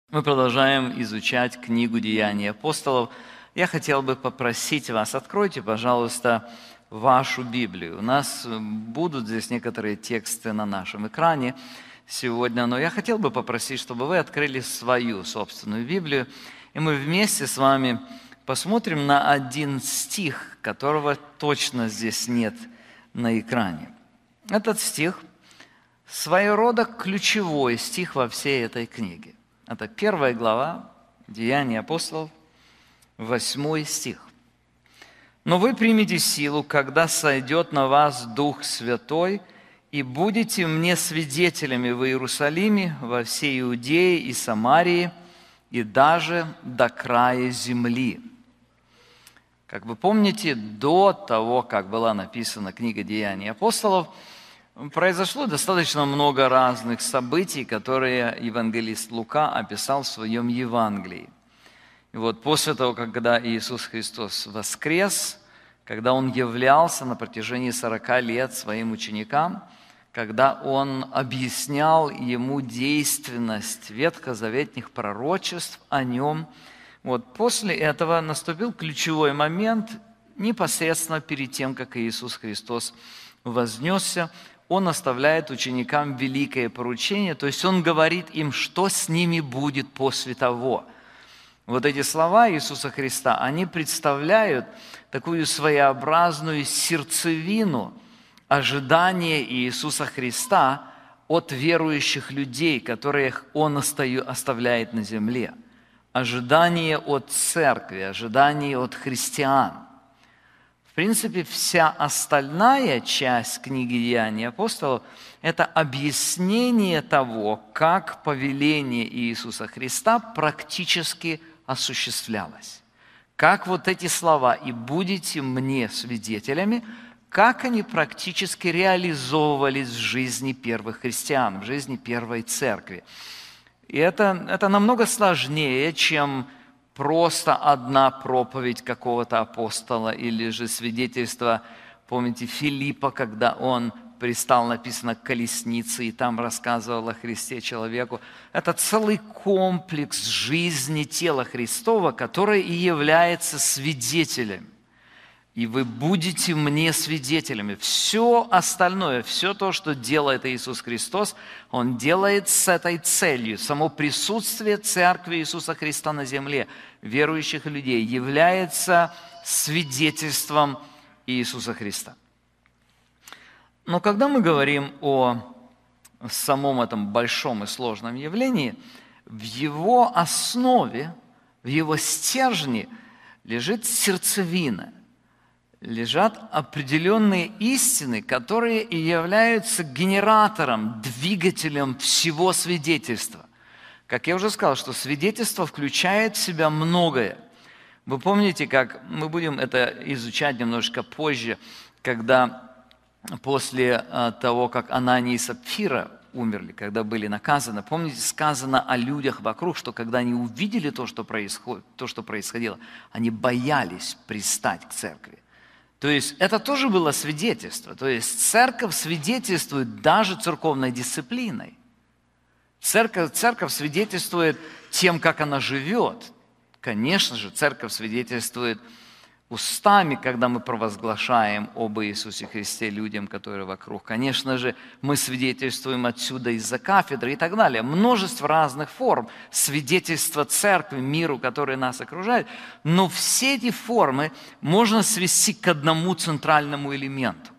Мы продолжаем изучать книгу «Деяния апостолов». Я хотел бы попросить вас, откройте, пожалуйста, вашу Библию. У нас будут здесь некоторые тексты на нашем экране сегодня, но я хотел бы попросить, чтобы вы открыли свою собственную Библию, и мы вместе с вами посмотрим на один стих, которого точно здесь нет на экране. Этот стих – своего рода ключевой стих во всей этой книге. Это 1 глава Деяний апостолов, 8 стих. «Но вы примете силу, когда сойдет на вас Дух Святой, и будете мне свидетелями в Иерусалиме, во всей Иудее и Самарии, и даже до края земли». Как вы помните, до того, как была написана книга «Деяний апостолов», произошло достаточно много разных событий, которые евангелист Лука описал в своем Евангелии. И вот после того, когда Иисус Христос воскрес, когда Он являлся на протяжении 40 лет своим ученикам, когда Он объяснял ему действенность ветхозаветных пророчеств о Нем, вот после этого наступил ключевой момент непосредственно перед тем, как Иисус Христос вознесся. Он оставляет ученикам великое поручение, то есть Он говорит им, что с ними будет после того. Вот эти слова Иисуса Христа, они представляют такую своеобразную сердцевину ожидания Иисуса Христа от верующих людей, которых Он оставляет на земле. Ожидание от церкви, ожидание от христиан. В принципе, вся остальная часть книги «Деяний апостолов» – это объяснение того, как повеление Иисуса Христа практически осуществлялось. Как вот эти слова «и будете мне свидетелями», как они практически реализовывались в жизни первых христиан, в жизни первой церкви. И это намного сложнее, чем просто одна проповедь какого-то апостола или же свидетельство, помните, Филиппа, когда он пристал, написано, к колеснице и там рассказывал о Христе человеку. Это целый комплекс жизни тела Христова, который и является свидетелем. И вы будете мне свидетелями. Все остальное, все то, что делает Иисус Христос, Он делает с этой целью. Само присутствие Церкви Иисуса Христа на земле, верующих людей, является свидетельством Иисуса Христа. Но когда мы говорим о самом этом большом и сложном явлении, в его основе, в его стержне лежит сердцевина. Лежат определенные истины, которые и являются генератором, двигателем всего свидетельства. Как я уже сказал, что свидетельство включает в себя многое. Вы помните, как мы будем это изучать немножко позже, когда после того, как Анания и Сапфира умерли, когда были наказаны, помните, сказано о людях вокруг, что когда они увидели то, что происходило, они боялись пристать к церкви. То есть это тоже было свидетельство. То есть церковь свидетельствует даже церковной дисциплиной. Церковь свидетельствует тем, как она живет. Конечно же, церковь свидетельствует устами, когда мы провозглашаем об Иисусе Христе людям, которые вокруг. Конечно же, мы свидетельствуем отсюда из-за кафедры и так далее. Множество разных форм свидетельства церкви, миру, который нас окружает. Но все эти формы можно свести к одному центральному элементу.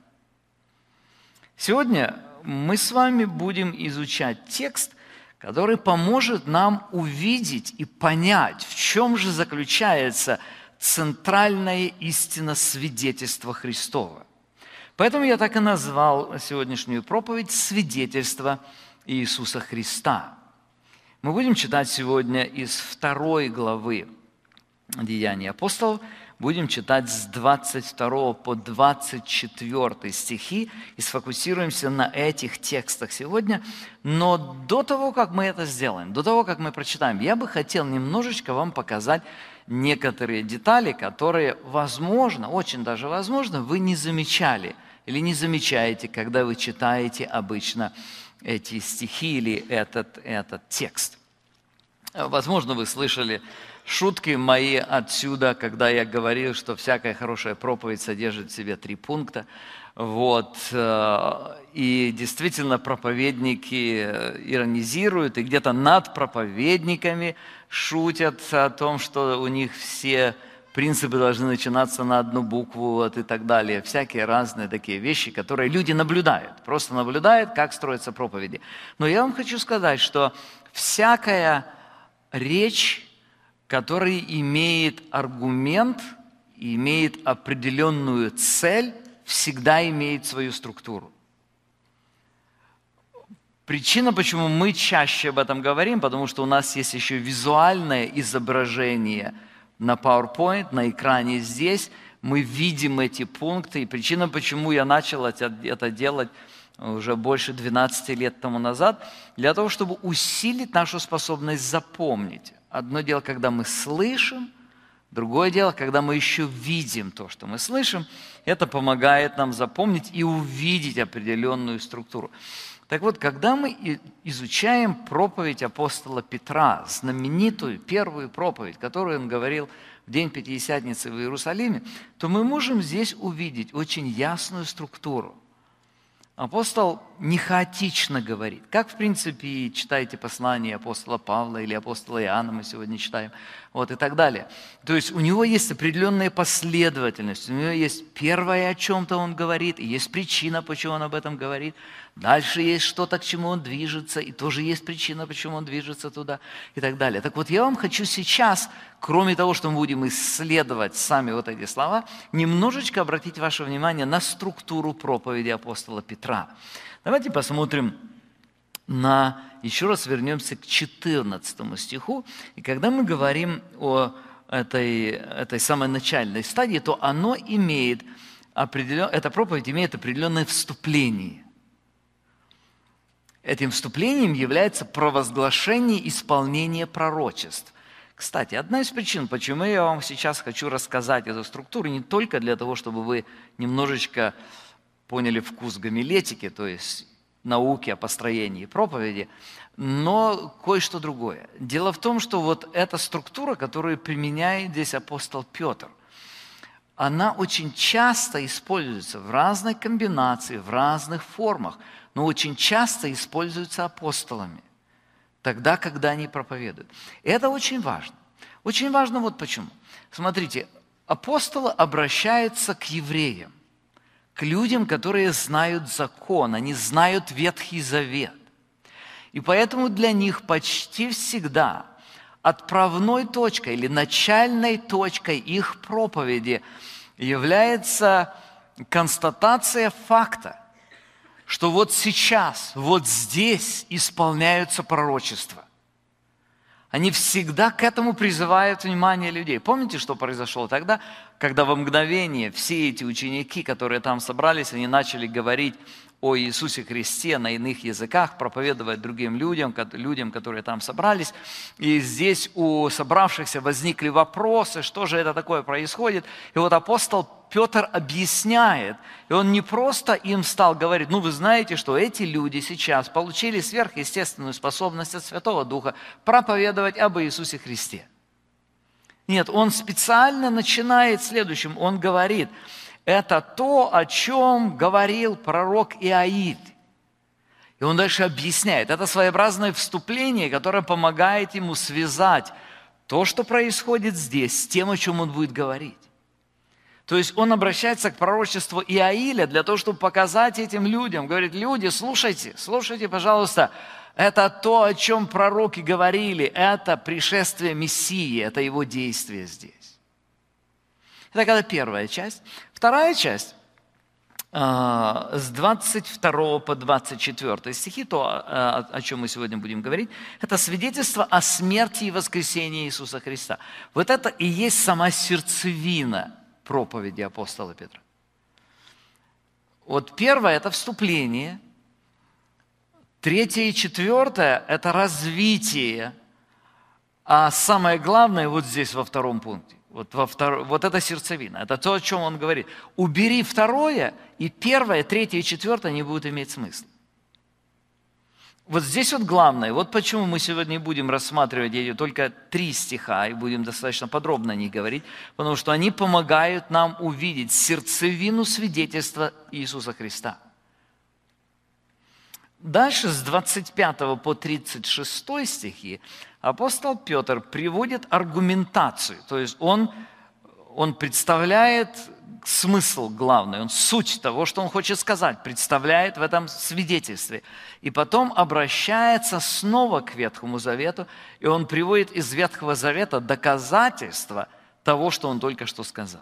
Сегодня мы с вами будем изучать текст, который поможет нам увидеть и понять, в чем же заключается центральная истина свидетельства Христова. Поэтому я так и назвал сегодняшнюю проповедь «Свидетельство Иисуса Христа». Мы будем читать сегодня из 2 главы Деяний апостолов, будем читать с 22 по 24 стихи и сфокусируемся на этих текстах сегодня. Но до того, как мы это сделаем, до того, как мы прочитаем, я бы хотел немножечко вам показать некоторые детали, которые, возможно, очень даже возможно, вы не замечали или не замечаете, когда вы читаете обычно эти стихи или этот текст. Возможно, вы слышали шутки мои отсюда, когда я говорил, что всякая хорошая проповедь содержит в себе 3 пункта. Вот. И действительно проповедники иронизируют, и где-то над проповедниками шутят о том, что у них все принципы должны начинаться на одну букву, вот, и так далее. Всякие разные такие вещи, которые люди наблюдают, просто наблюдают, как строятся проповеди. Но я вам хочу сказать, что всякая речь, которая имеет аргумент, имеет определенную цель, всегда имеет свою структуру. Причина, почему мы чаще об этом говорим, потому что у нас есть еще визуальное изображение на PowerPoint, на экране здесь. Мы видим эти пункты. И причина, почему я начал это делать уже больше 12 лет тому назад, для того, чтобы усилить нашу способность запомнить. Одно дело, когда мы слышим, другое дело, когда мы еще видим то, что мы слышим. Это помогает нам запомнить и увидеть определенную структуру. Так вот, когда мы изучаем проповедь апостола Петра, знаменитую первую проповедь, которую он говорил в день Пятидесятницы в Иерусалиме, то мы можем здесь увидеть очень ясную структуру. Апостол не хаотично говорит. Как, в принципе, читаете послание апостола Павла или апостола Иоанна, мы сегодня читаем, вот, и так далее. То есть у него есть определенная последовательность, у него есть первое, о чем-то он говорит, и есть причина, почему он об этом говорит. Дальше есть что-то, к чему он движется, и тоже есть причина, почему он движется туда, и так далее. Так вот, я вам хочу сейчас, кроме того, что мы будем исследовать сами вот эти слова, немножечко обратить ваше внимание на структуру проповеди апостола Петра. Давайте посмотрим еще раз вернемся к 14 стиху. И когда мы говорим о этой самой начальной стадии, то эта проповедь имеет определенное вступление. Этим вступлением является провозглашение исполнения пророчеств. Кстати, одна из причин, почему я вам сейчас хочу рассказать эту структуру, не только для того, чтобы вы немножечко поняли вкус гомилетики, то есть науки о построении проповеди, но кое-что другое. Дело в том, что вот эта структура, которую применяет здесь апостол Петр, она очень часто используется в разной комбинации, в разных формах, но очень часто используется апостолами, тогда, когда они проповедуют. И это очень важно. Очень важно вот почему. Смотрите, апостолы обращаются к евреям, к людям, которые знают закон, они знают Ветхий Завет. И поэтому для них почти всегда отправной точкой или начальной точкой их проповеди является констатация факта, что вот сейчас, вот здесь исполняются пророчества. Они всегда к этому призывают внимание людей. Помните, что произошло тогда, когда во мгновение все эти ученики, которые там собрались, они начали говорить о Иисусе Христе на иных языках, проповедовать другим людям, которые там собрались. И здесь у собравшихся возникли вопросы, что же это такое происходит. И вот апостол Петр объясняет, и он не просто им стал говорить, вы знаете, что эти люди сейчас получили сверхъестественную способность от Святого Духа проповедовать об Иисусе Христе. Нет, он специально начинает следующим, он говорит, это то, о чем говорил пророк Иоиль. И он дальше объясняет. Это своеобразное вступление, которое помогает ему связать то, что происходит здесь, с тем, о чем он будет говорить. То есть он обращается к пророчеству Иоиля для того, чтобы показать этим людям. Говорит, люди, слушайте, пожалуйста, это то, о чем пророки говорили, это пришествие Мессии, это его действие здесь. Это первая часть. Вторая часть, с 22 по 24 стихи, то, о чем мы сегодня будем говорить, это свидетельство о смерти и воскресении Иисуса Христа. Вот это и есть сама сердцевина проповеди апостола Петра. Вот первое – это вступление, третье и четвертое – это развитие, а самое главное вот здесь во втором пункте. Вот это сердцевина, это то, о чем он говорит. Убери второе, и первое, третье и четвертое не будут иметь смысла. вот здесь вот главное, вот почему мы сегодня будем рассматривать эти только 3 стиха и будем достаточно подробно о них говорить, потому что они помогают нам увидеть сердцевину свидетельства Иисуса Христа. Дальше с 25 по 36 стихи апостол Петр приводит аргументацию, то есть он представляет смысл главный, он суть того, что он хочет сказать, представляет в этом свидетельстве. И потом обращается снова к Ветхому Завету, и он приводит из Ветхого Завета доказательства того, что он только что сказал.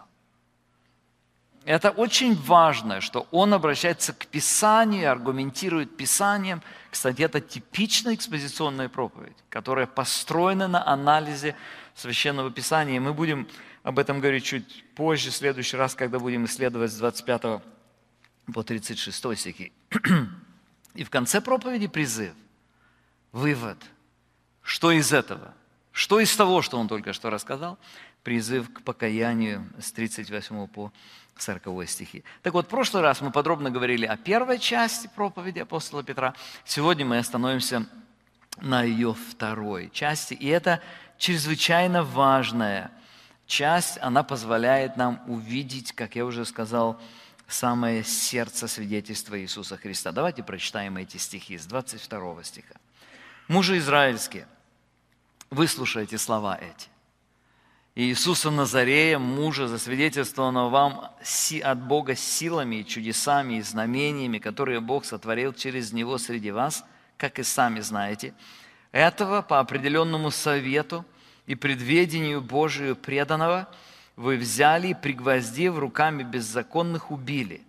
Это очень важно, что он обращается к Писанию, аргументирует Писанием. Кстати, это типичная экспозиционная проповедь, которая построена на анализе Священного Писания. И мы будем об этом говорить чуть позже, в следующий раз, когда будем исследовать с 25 по 36 стихи. И в конце проповеди призыв, вывод. Что из этого? Что из того, что он только что рассказал? Призыв к покаянию с 38 по 40 стихи. Так вот, в прошлый раз мы подробно говорили о первой части проповеди апостола Петра. Сегодня мы остановимся на ее второй части. И это чрезвычайно важная часть. Она позволяет нам увидеть, как я уже сказал, самое сердце свидетельства Иисуса Христа. Давайте прочитаем эти стихи с 22 стиха. «Мужи израильские, выслушайте слова эти. Иисуса Назарея, мужа, засвидетельствованного вам от Бога силами и чудесами и знамениями, которые Бог сотворил через Него среди вас, как и сами знаете, этого по определенному совету и предведению Божию преданного вы взяли и, пригвоздив руками беззаконных, убили.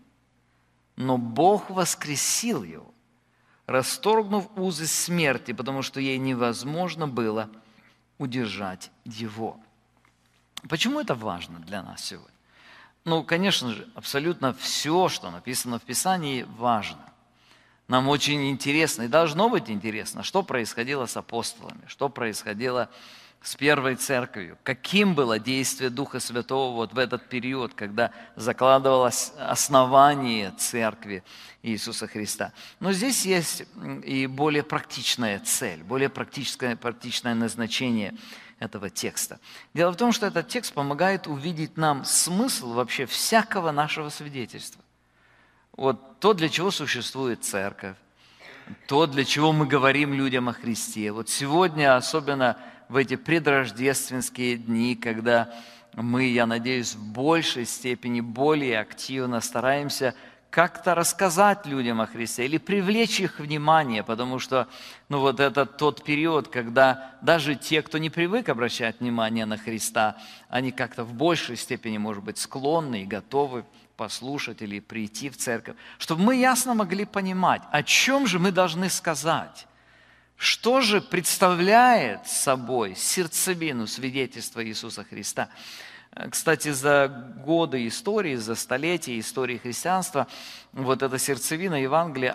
Но Бог воскресил его, расторгнув узы смерти, потому что ей невозможно было удержать его». Почему это важно для нас сегодня? Ну, конечно же, абсолютно все, что написано в Писании, важно. Нам очень интересно, и должно быть интересно, что происходило с апостолами, что происходило с первой церковью, каким было действие Духа Святого вот в этот период, когда закладывалось основание церкви Иисуса Христа. Но здесь есть и более практичная цель, более практичное назначение этого текста. Дело в том, что этот текст помогает увидеть нам смысл вообще всякого нашего свидетельства. Вот то, для чего существует церковь, то, для чего мы говорим людям о Христе. Вот сегодня, особенно в эти предрождественские дни, когда мы, я надеюсь, в большей степени, более активно стараемся как-то рассказать людям о Христе или привлечь их внимание, потому что вот это тот период, когда даже те, кто не привык обращать внимание на Христа, они как-то в большей степени, может быть, склонны и готовы послушать или прийти в церковь, чтобы мы ясно могли понимать, о чем же мы должны сказать, что же представляет собой сердцевину свидетельства Иисуса Христа. Кстати, за годы истории, за столетия истории христианства, вот эта сердцевина Евангелия,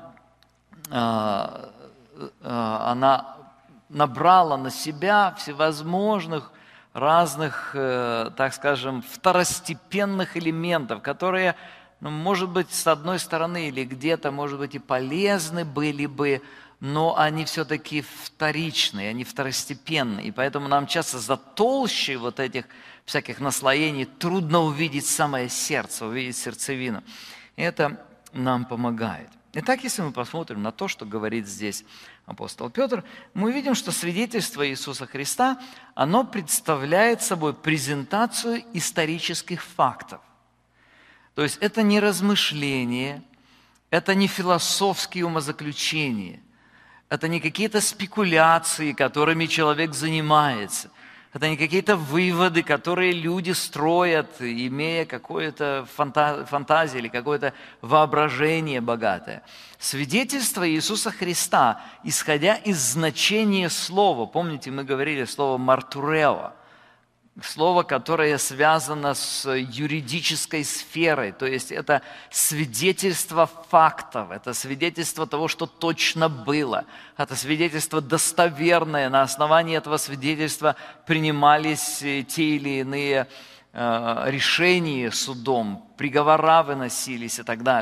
она набрала на себя всевозможных разных, так скажем, второстепенных элементов, которые, может быть, с одной стороны или где-то, может быть, и полезны были бы, но они все-таки вторичные, они второстепенные. И поэтому нам часто за толщей вот этих всяких наслоений трудно увидеть самое сердце, увидеть сердцевину. И это нам помогает. Итак, если мы посмотрим на то, что говорит здесь апостол Петр, мы увидим, что свидетельство Иисуса Христа, оно представляет собой презентацию исторических фактов. То есть это не размышления, это не философские умозаключения, это не какие-то спекуляции, которыми человек занимается. Это не какие-то выводы, которые люди строят, имея какую-то фантазию или какое-то воображение богатое. Свидетельство Иисуса Христа, исходя из значения слова, помните, мы говорили слово «мартурео», слово, которое связано с юридической сферой, то есть это свидетельство фактов, это свидетельство того, что точно было, это свидетельство достоверное, на основании этого свидетельства принимались те или иные решения судом, приговора выносились и так далее.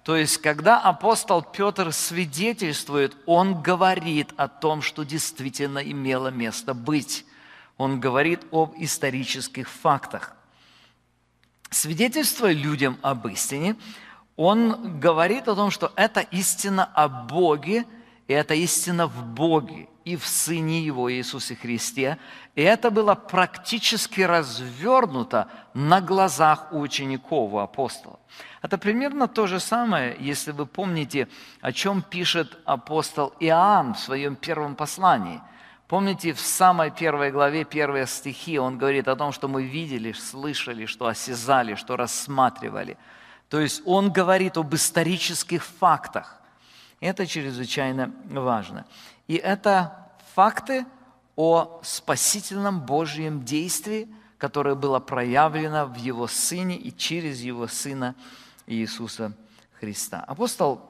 То есть, когда апостол Петр свидетельствует, он говорит о том, что действительно имело место быть. Он говорит об исторических фактах. Свидетельствуя людям об истине, он говорит о том, что это истина о Боге, и это истина в Боге и в Сыне Его Иисусе Христе. И это было практически развернуто на глазах у учеников, у апостолов. Это примерно то же самое, если вы помните, о чем пишет апостол Иоанн в своем первом послании. Помните, в самой первой главе, первые стихи, он говорит о том, что мы видели, слышали, что осязали, что рассматривали. То есть он говорит об исторических фактах. Это чрезвычайно важно. И это факты о спасительном Божьем действии, которое было проявлено в Его Сыне и через Его Сына Иисуса Христа. Апостол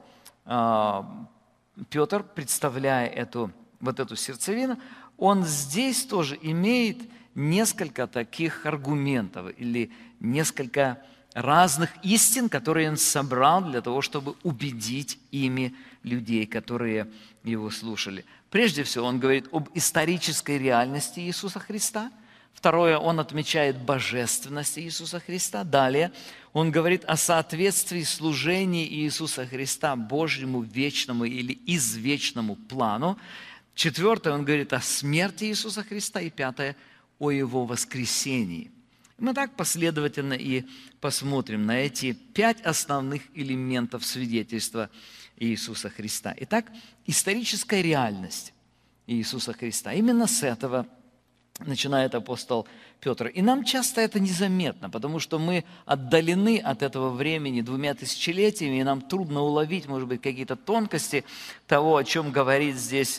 Петр, представляя эту сердцевину, он здесь тоже имеет несколько таких аргументов или несколько разных истин, которые он собрал для того, чтобы убедить ими людей, которые его слушали. Прежде всего, он говорит об исторической реальности Иисуса Христа. Второе, он отмечает божественность Иисуса Христа. Далее, он говорит о соответствии служения Иисуса Христа Божьему вечному или извечному плану. Четвертое, он говорит о смерти Иисуса Христа. И пятое, о Его воскресении. Мы так последовательно и посмотрим на эти 5 основных элементов свидетельства Иисуса Христа. Итак, историческая реальность Иисуса Христа. Именно с этого начинает апостол Петр. И нам часто это незаметно, потому что мы отдалены от этого времени 2 тысячелетиями, и нам трудно уловить, может быть, какие-то тонкости того, о чем говорит здесь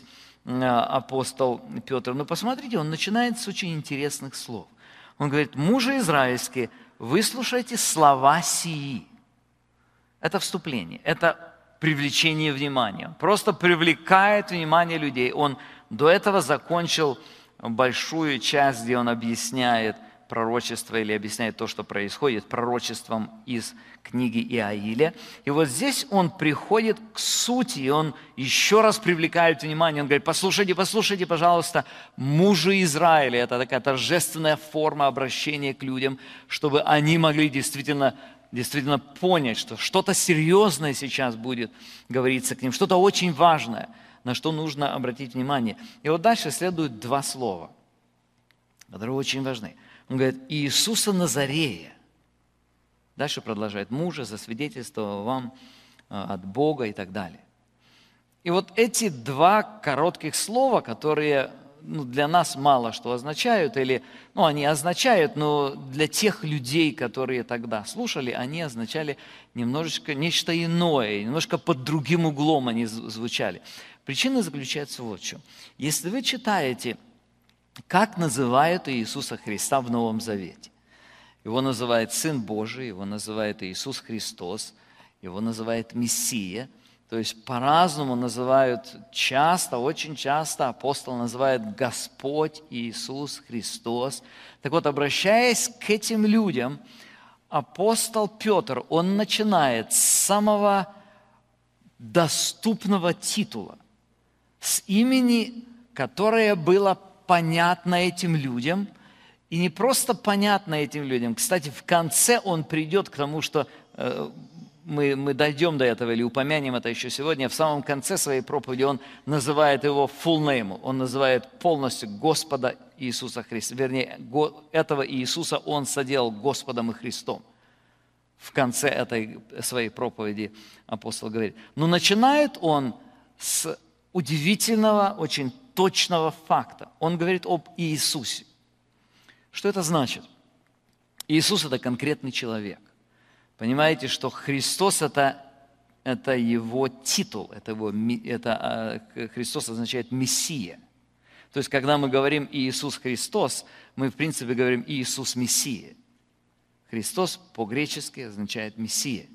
апостол Петр. Но посмотрите, он начинает с очень интересных слов. Он говорит: «Мужи израильские, выслушайте слова сии». Это вступление, это привлечение внимания. Он просто привлекает внимание людей. Он до этого закончил большую часть, где он объясняет пророчество или объясняет то, что происходит, пророчеством из книги Иаиля. И вот здесь он приходит к сути, и он еще раз привлекает внимание. Он говорит: послушайте, пожалуйста, мужи Израиля. Это такая торжественная форма обращения к людям, чтобы они могли действительно понять, что что-то серьезное сейчас будет говориться к ним, что-то очень важное, на что нужно обратить внимание. И вот дальше следуют 2 слова, которые очень важны. Он говорит: Иисуса Назарея. Дальше продолжает: мужа, засвидетельствовал вам от Бога и так далее. И вот эти 2 коротких слова, которые для нас мало что означают, или они означают, но для тех людей, которые тогда слушали, они означали немножечко нечто иное, немножко под другим углом они звучали. Причина заключается вот в чем. Если вы читаете, как называют Иисуса Христа в Новом Завете, Его называют Сын Божий, Его называют Иисус Христос, Его называют Мессия. То есть по-разному называют часто, очень часто апостол называет Господь Иисус Христос. Так вот, обращаясь к этим людям, апостол Петр, он начинает с самого доступного титула, с имени, которое было понятно этим людям, и не просто понятно этим людям. Кстати, в конце он придет к тому, что мы дойдем до этого или упомянем это еще сегодня. В самом конце своей проповеди он называет его full name, он называет полностью Господа Иисуса Христа. Вернее, этого Иисуса он соделал Господом и Христом. В конце этой своей проповеди апостол говорит. Но начинает он с удивительного, очень точного факта. Он говорит об Иисусе. Что это значит? Иисус – это конкретный человек. Понимаете, что Христос – это его титул, Христос означает Мессия. То есть, когда мы говорим Иисус Христос, мы, в принципе, говорим Иисус Мессия. Христос по-гречески означает Мессия.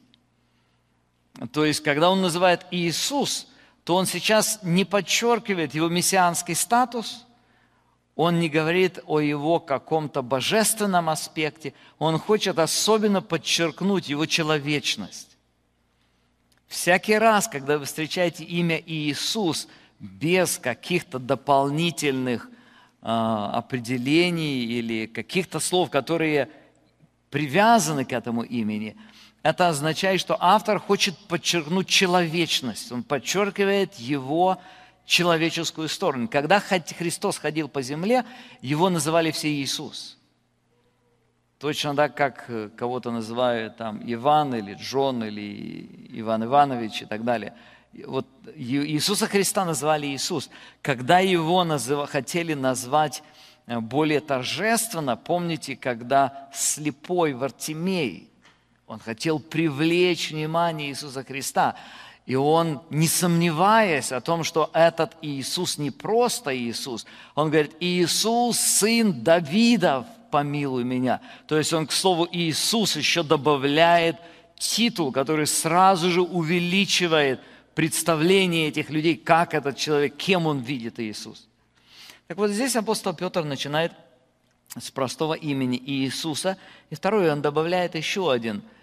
То есть, когда он называет Иисус, то он сейчас не подчеркивает его мессианский статус, он не говорит о его каком-то божественном аспекте, он хочет особенно подчеркнуть его человечность. Всякий раз, когда вы встречаете имя Иисус без каких-то дополнительных определений или каких-то слов, которые привязаны к этому имени, это означает, что автор хочет подчеркнуть человечность. Он подчеркивает его человеческую сторону. Когда Христос ходил по земле, его называли все Иисус. Точно так, как кого-то называют там Иван или Джон или Иван Иванович и так далее. Вот Иисуса Христа назвали Иисус. Когда его хотели назвать более торжественно, помните, когда слепой Вартимей, он хотел привлечь внимание Иисуса Христа, и он, не сомневаясь о том, что этот Иисус не просто Иисус, он говорит: «Иисус, сын Давидов, помилуй меня». То есть он к слову Иисус еще добавляет титул, который сразу же увеличивает представление этих людей, как этот человек, кем он видит Иисус. Так вот здесь апостол Петр начинает с простого имени Иисуса, и второе, он добавляет еще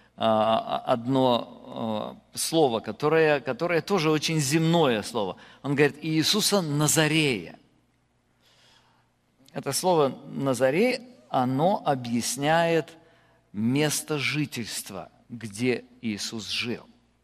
одно слово, которое тоже очень земное слово. Он говорит: Иисуса Назарея. Это слово Назарей, оно объясняет место жительства, где Иисус жил.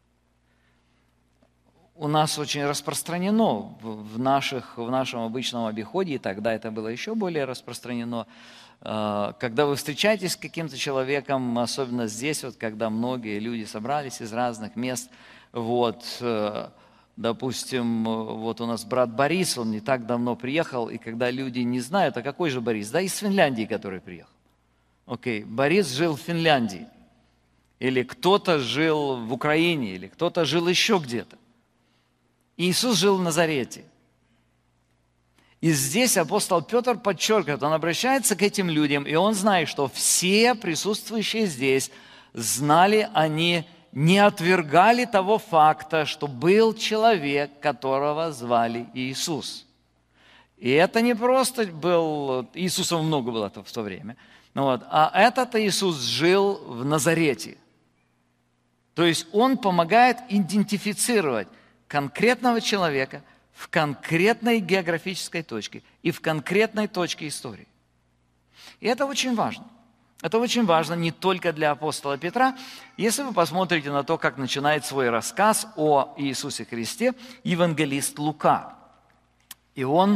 У нас очень распространено в нашем обычном обиходе, и тогда это было еще более распространено, когда вы встречаетесь с каким-то человеком, особенно здесь, вот, когда многие люди собрались из разных мест, вот, допустим, вот у нас брат Борис, он не так давно приехал, и когда люди не знают, а какой же Борис? Да, из Финляндии, который приехал. Окей, Борис жил в Финляндии, или кто-то жил в Украине, или кто-то жил еще где-то. Иисус жил в Назарете. И здесь апостол Петр подчеркивает, он обращается к этим людям, и он знает, что все присутствующие здесь знали, они не отвергали того факта, что был человек, которого звали Иисус. И это не просто был, Иисусов много было в то время, а этот Иисус жил в Назарете. То есть он помогает идентифицировать конкретного человека в конкретной географической точке и в конкретной точке истории. И это очень важно. Это очень важно не только для апостола Петра. Если вы посмотрите на то, как начинает свой рассказ о Иисусе Христе евангелист Лука, и он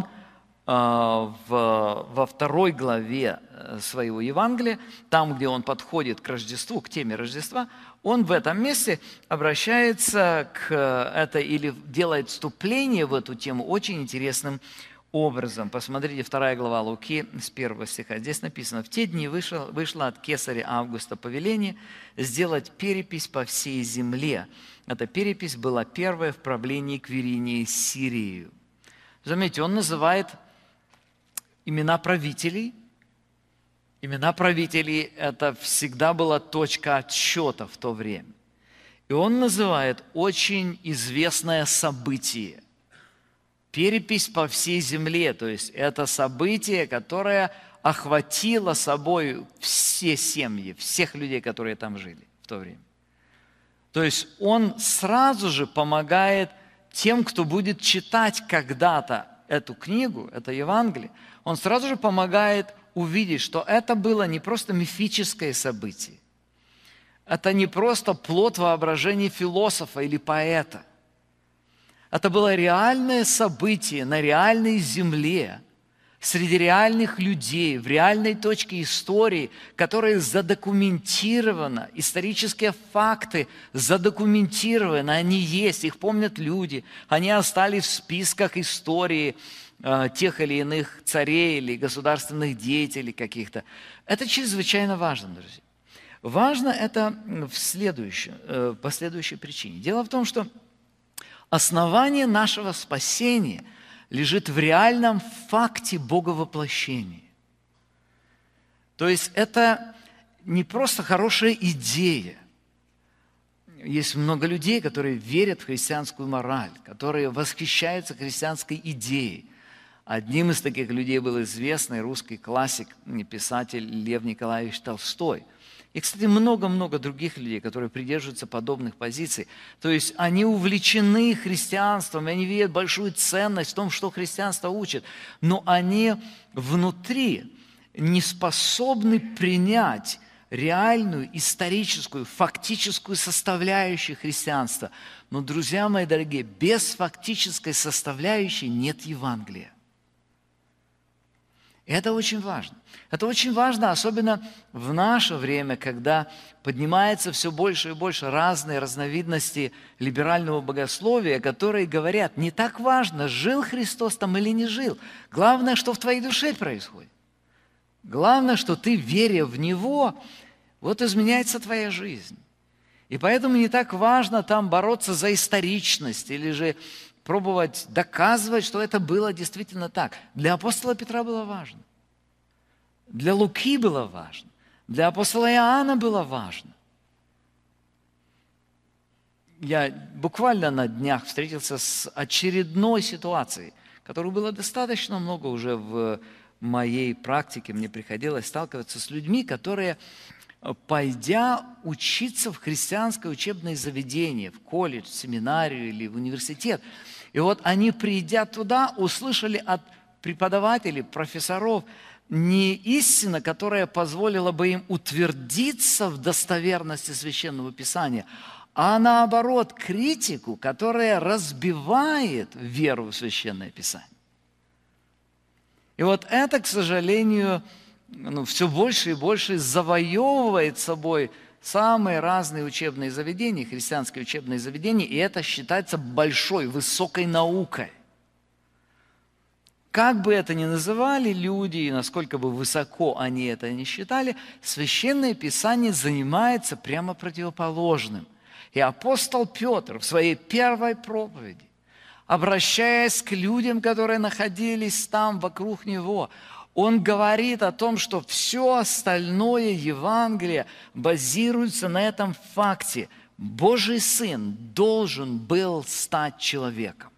во 2 главе своего Евангелия, там, где он подходит к Рождеству, к теме Рождества, он в этом месте обращается к этой, или делает вступление в эту тему очень интересным образом. Посмотрите, 2 глава Луки с 1 стиха. Здесь написано: «В те дни вышло от кесаря Августа повеление сделать перепись по всей земле». Эта перепись была первая в правлении Квиринии Сирии. Заметьте, он называет имена правителей. Имена правителей – это всегда была точка отсчета в то время. И он называет очень известное событие. Перепись по всей земле, то есть это событие, которое охватило собой все семьи, всех людей, которые там жили в то время. То есть он сразу же помогает тем, кто будет читать когда-то эту книгу, это Евангелие, он сразу же помогает увидеть, что это было не просто мифическое событие, это не просто плод воображения философа или поэта. Это было реальное событие на реальной земле, среди реальных людей, в реальной точке истории, которая задокументирована, исторические факты задокументированы, они есть, их помнят люди, они остались в списках истории тех или иных царей или государственных деятелей каких-то. Это чрезвычайно важно, друзья. Важно это по следующей причине. Дело в том, что основание нашего спасения лежит в реальном факте Боговоплощения. То есть это не просто хорошая идея. Есть много людей, которые верят в христианскую мораль, которые восхищаются христианской идеей. Одним из таких людей был известный русский классик, писатель Лев Николаевич Толстой. И, кстати, много-много других людей, которые придерживаются подобных позиций. То есть они увлечены христианством, и они видят большую ценность в том, что христианство учит, но они внутри не способны принять реальную, историческую, фактическую составляющую христианства. Но, друзья мои дорогие, без фактической составляющей нет Евангелия. И это очень важно. Это очень важно, особенно в наше время, когда поднимается все больше и больше разные разновидности либерального богословия, которые говорят, не так важно, жил Христос там или не жил. Главное, что в твоей душе происходит. Главное, что ты, веря в Него, вот изменяется твоя жизнь. И поэтому не так важно там бороться за историчность или же пробовать доказывать, что это было действительно так. Для апостола Петра было важно. Для Луки было важно. Для апостола Иоанна было важно. Я буквально на днях встретился с очередной ситуацией, которой было достаточно много уже в моей практике. Мне приходилось сталкиваться с людьми, которые, пойдя учиться в христианское учебное заведение, в колледж, в семинарию или в университет, и вот они, придя туда, услышали от преподавателей, профессоров не истина, которая позволила бы им утвердиться в достоверности Священного Писания, а наоборот критику, которая разбивает веру в Священное Писание. И вот это, к сожалению, все больше и больше завоевывает собой самые разные учебные заведения, христианские учебные заведения, и это считается большой, высокой наукой. Как бы это ни называли люди, и насколько бы высоко они это ни считали, Священное Писание занимается прямо противоположным. И апостол Петр в своей первой проповеди, обращаясь к людям, которые находились там вокруг него, он говорит о том, что все остальное Евангелие базируется на этом факте. Божий Сын должен был стать человеком.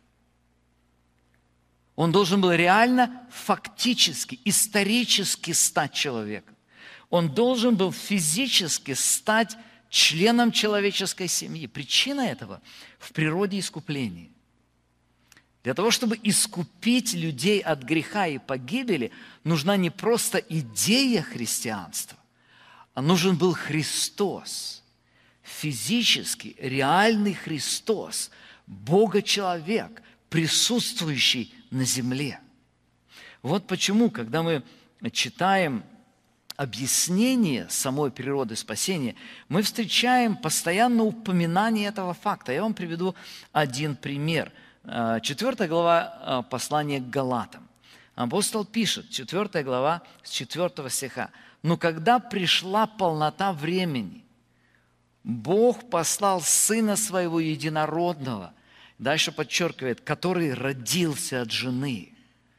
Он должен был реально, фактически, исторически стать человеком. Он должен был физически стать членом человеческой семьи. Причина этого в природе искупления. Для того, чтобы искупить людей от греха и погибели, нужна не просто идея христианства, а нужен был Христос, физический, реальный Христос, Бога-человек, присутствующий на земле. Вот почему, когда мы читаем объяснение самой природы спасения, мы встречаем постоянно упоминание этого факта. Я вам приведу один пример. 4 глава послания к Галатам. Апостол пишет, 4 глава с 4 стиха. «Но когда пришла полнота времени, Бог послал Сына Своего Единородного», дальше подчеркивает, «который родился от жены».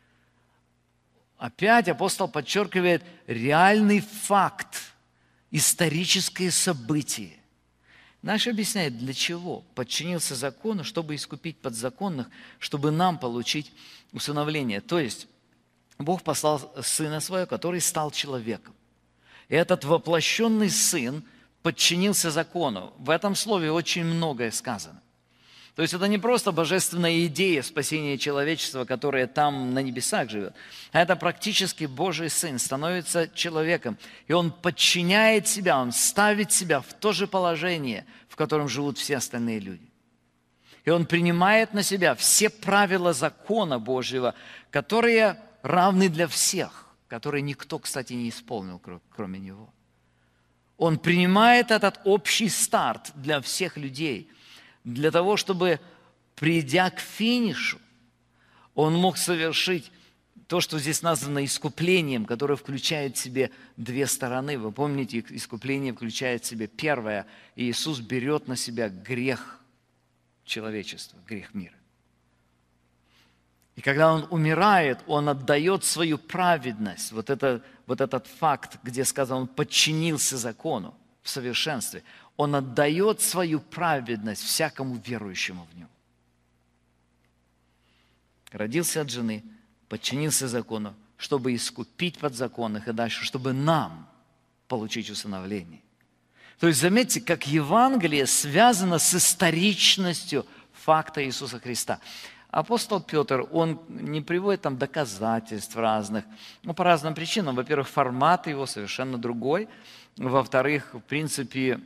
Опять апостол подчеркивает реальный факт, историческое событие. Дальше объясняет, для чего подчинился закону, чтобы искупить подзаконных, чтобы нам получить усыновление. То есть Бог послал Сына Своего, который стал человеком. И этот воплощенный Сын подчинился закону. В этом слове очень многое сказано. То есть это не просто божественная идея спасения человечества, которая там на небесах живет, а это практически Божий Сын становится человеком. И Он подчиняет себя, Он ставит себя в то же положение, в котором живут все остальные люди. И Он принимает на себя все правила закона Божьего, которые равны для всех, которые никто, кстати, не исполнил, кроме Него. Он принимает этот общий старт для всех людей, для того, чтобы, придя к финишу, он мог совершить то, что здесь названо искуплением, которое включает в себе две стороны. Вы помните, искупление включает в себе первое. Иисус берет на себя грех человечества, грех мира. И когда Он умирает, Он отдает свою праведность. Вот этот факт, где сказано, Он подчинился закону в совершенстве. Он отдает свою праведность всякому верующему в Него. Родился от жены, подчинился закону, чтобы искупить подзаконных, и дальше, чтобы нам получить усыновление. То есть заметьте, как Евангелие связано с историчностью факта Иисуса Христа. Апостол Петр, он не приводит там доказательств разных, по разным причинам. Во-первых, формат его совершенно другой. Во-вторых, в принципе,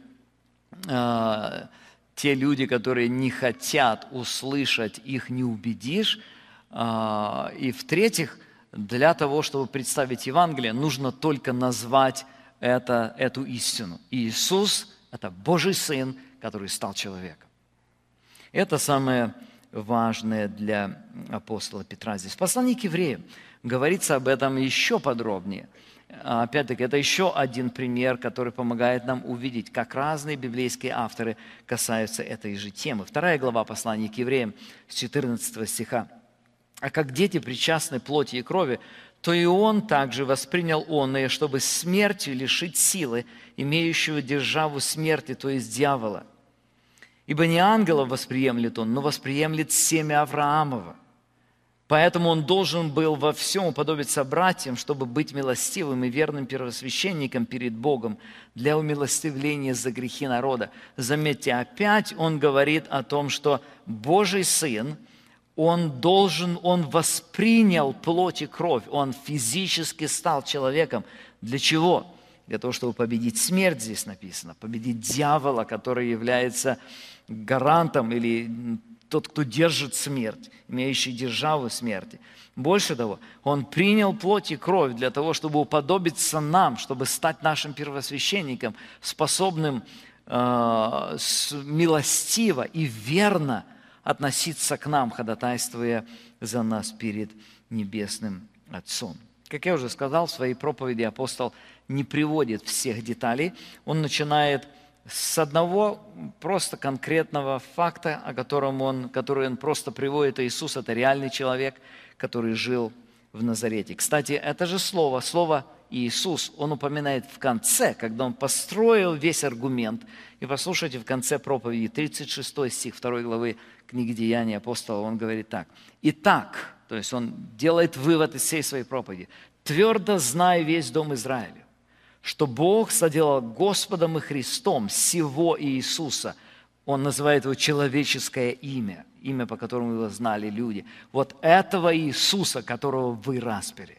те люди, которые не хотят услышать, их не убедишь. И в-третьих, для того, чтобы представить Евангелие, нужно только назвать эту истину. Иисус – это Божий Сын, который стал человеком. Это самое важное для апостола Петра здесь. В послании к евреям говорится об этом еще подробнее. Опять-таки, это еще один пример, который помогает нам увидеть, как разные библейские авторы касаются этой же темы. 2 глава послания к евреям с 14 стиха. «А как дети причастны плоти и крови, то и он также воспринял оное, чтобы смертью лишить силы, имеющего державу смерти, то есть дьявола. Ибо не ангелов восприемлет он, но восприемлет семя Авраамова. Поэтому он должен был во всем уподобиться братьям, чтобы быть милостивым и верным первосвященником перед Богом для умилостивления за грехи народа». Заметьте, опять он говорит о том, что Божий Сын, он воспринял плоть и кровь, он физически стал человеком. Для чего? Для того, чтобы победить смерть, здесь написано, победить дьявола, который является гарантом или тот, кто держит смерть, имеющий державу смерти. Больше того, он принял плоть и кровь для того, чтобы уподобиться нам, чтобы стать нашим первосвященником, способным милостиво и верно относиться к нам, ходатайствуя за нас перед Небесным Отцом. Как я уже сказал, в своей проповеди апостол не приводит всех деталей. Он начинает с одного просто конкретного факта, который он просто приводит. Иисус – это реальный человек, который жил в Назарете. Кстати, это же слово «Иисус» он упоминает в конце, когда он построил весь аргумент. И послушайте, в конце проповеди, 36 стих 2 главы книги Деяний апостола, он говорит так. «Итак», то есть он делает вывод из всей своей проповеди, «твердо знаю весь дом Израиля, что Бог соделал Господом и Христом сего Иисуса». Он называет его человеческое имя, имя, по которому его знали люди. Вот этого Иисуса, которого вы распяли.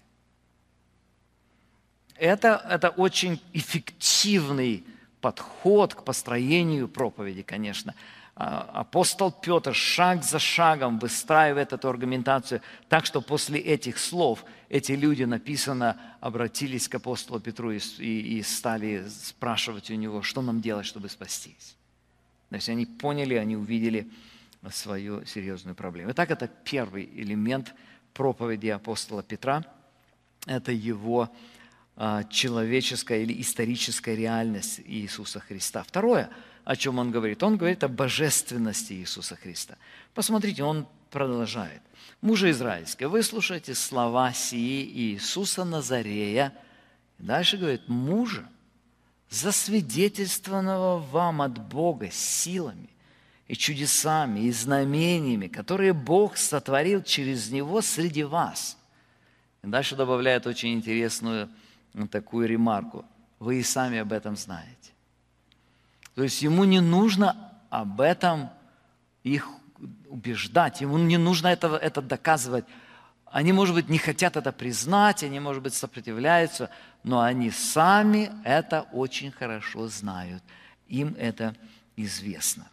Это очень эффективный подход к построению проповеди, конечно. Апостол Петр шаг за шагом выстраивает эту аргументацию так, что после этих слов эти люди, написано, обратились к апостолу Петру и стали спрашивать у него, что нам делать, чтобы спастись. То есть они поняли, они увидели свою серьезную проблему. Итак, это первый элемент проповеди апостола Петра. Это его человеческая или историческая реальность Иисуса Христа. Второе, о чем он говорит о божественности Иисуса Христа. Посмотрите, он продолжает. «Мужи израильские, выслушайте слова сии Иисуса Назарея». И дальше говорит, «мужа, засвидетельствованного вам от Бога силами и чудесами, и знамениями, которые Бог сотворил через Него среди вас». И дальше добавляет очень интересную такую ремарку. Вы и сами об этом знаете. То есть ему не нужно об этом их убеждать, ему не нужно это доказывать. Они, может быть, не хотят это признать, они, может быть, сопротивляются, но они сами это очень хорошо знают. Им это известно.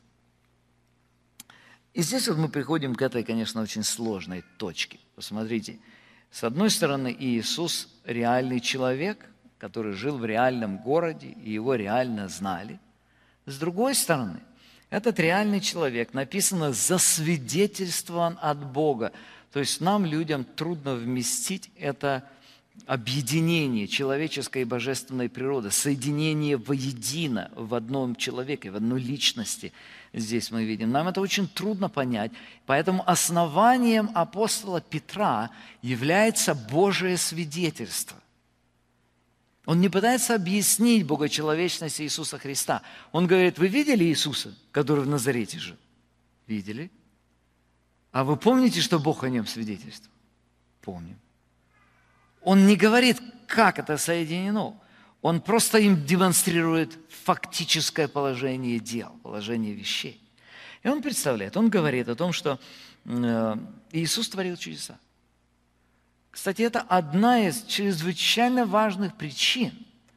И здесь вот мы приходим к этой, конечно, очень сложной точке. Посмотрите, с одной стороны, Иисус – реальный человек, который жил в реальном городе, и его реально знали. С другой стороны, этот реальный человек, написано, засвидетельствован от Бога. То есть нам, людям, трудно вместить это объединение человеческой и божественной природы, соединение воедино в одном человеке, в одной личности. Здесь мы видим. Нам это очень трудно понять. Поэтому основанием апостола Петра является Божие свидетельство. Он не пытается объяснить богочеловечность Иисуса Христа. Он говорит, вы видели Иисуса, который в Назарете жил? Видели. А вы помните, что Бог о нем свидетельствовал? Помним. Он не говорит, как это соединено. Он просто им демонстрирует фактическое положение дел, положение вещей. И он представляет, он говорит о том, что Иисус творил чудеса. Кстати, это одна из чрезвычайно важных причин,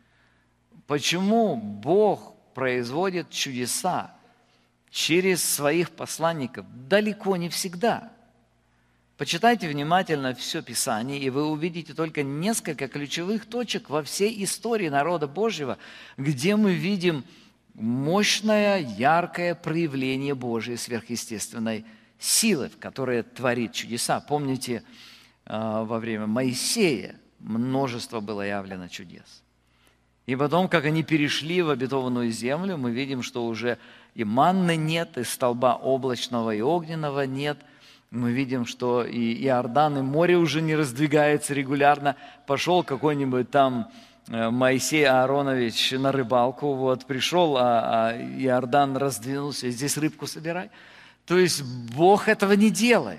почему Бог производит чудеса через своих посланников. Далеко не всегда. Почитайте внимательно все Писание, и вы увидите только несколько ключевых точек во всей истории народа Божьего, где мы видим мощное, яркое проявление Божьей сверхъестественной силы, которая творит чудеса. Помните, во время Моисея множество было явлено чудес. И потом, как они перешли в обетованную землю, мы видим, что уже и манны нет, и столба облачного и огненного нет. Мы видим, что и Иордан, и море уже не раздвигается регулярно. Пошел какой-нибудь там Моисей Ааронович на рыбалку, пришел, а Иордан раздвинулся, здесь рыбку собирай. То есть Бог этого не делает.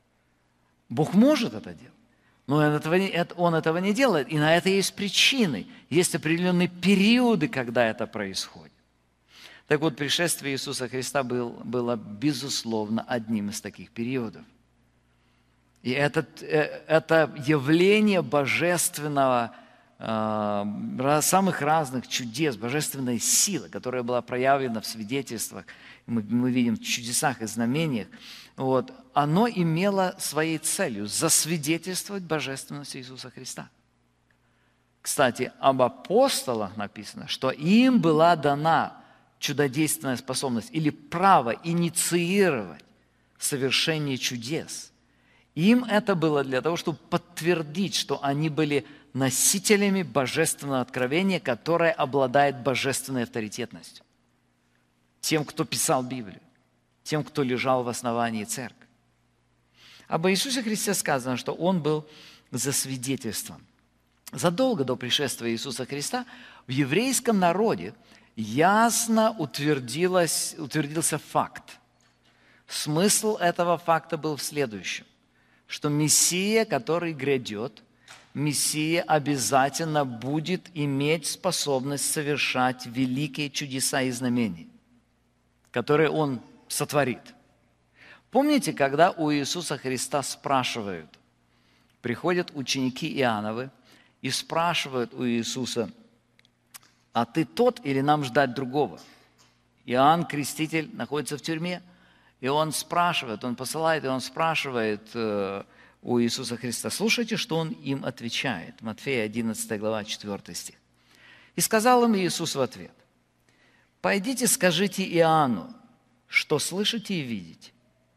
Бог может это делать, но Он этого не делает, и на это есть причины, есть определенные периоды, когда это происходит. Так вот, пришествие Иисуса Христа было, безусловно, одним из таких периодов. И это явление божественного, самых разных чудес, божественной силы, которая была проявлена в свидетельствах, мы видим в чудесах и знамениях, оно имело своей целью засвидетельствовать божественность Иисуса Христа. Кстати, об апостолах написано, что им была дана чудодейственная способность или право инициировать совершение чудес. Им это было для того, чтобы подтвердить, что они были носителями божественного откровения, которое обладает божественной авторитетностью. Тем, кто писал Библию, тем, кто лежал в основании церкви. Об Иисусе Христе сказано, что Он был засвидетельством. Задолго до пришествия Иисуса Христа в еврейском народе ясно утвердился факт. Смысл этого факта был в следующем, что Мессия, который грядет, Мессия обязательно будет иметь способность совершать великие чудеса и знамения, которые Он сотворит. Помните, когда у Иисуса Христа спрашивают, приходят ученики Иоанновы и спрашивают у Иисуса: а ты тот или нам ждать другого? Иоанн Креститель находится в тюрьме, и он спрашивает, он посылает, и он спрашивает у Иисуса Христа. Слушайте, что он им отвечает. Матфея 11 глава, 4 стих. «И сказал им Иисус в ответ: пойдите, скажите Иоанну, что слышите и видите.